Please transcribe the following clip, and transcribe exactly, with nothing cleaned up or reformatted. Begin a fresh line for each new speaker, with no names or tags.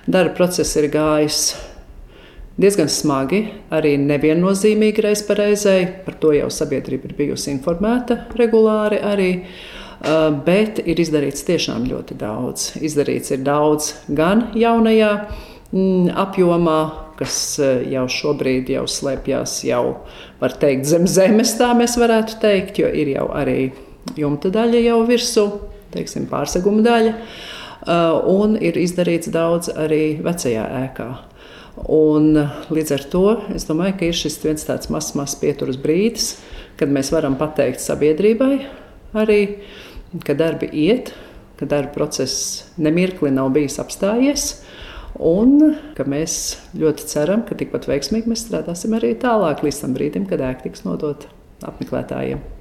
Darba process ir gājis diezgan smagi, arī neviennozīmīgi reiz pa reizei. Par to jau sabiedrība ir bijusi informēta regulāri arī. Bet ir izdarīts tiešām ļoti daudz. Izdarīts ir daudz gan jaunajā apjomā, kas jau šobrīd jau slēpjas, jau var teikt zem zemes, tā mēs varētu teikt, jo ir jau arī jumta daļa jau virsū, teiksim pārseguma daļa, un ir izdarīts daudz arī vecajā ēkā. Un līdz ar to es domāju, ka ir šis viens tāds mazs, mazs pieturas brīdis, kad mēs varam pateikt sabiedrībai arī, ka darbi iet, ka darba process nemirkli nav bijis apstājies, un ka mēs ļoti ceram, ka tikpat veiksmīgi mēs strādāsim arī tālāk līdz tam brīdim, kad ēka tiks nodota apmeklētājiem.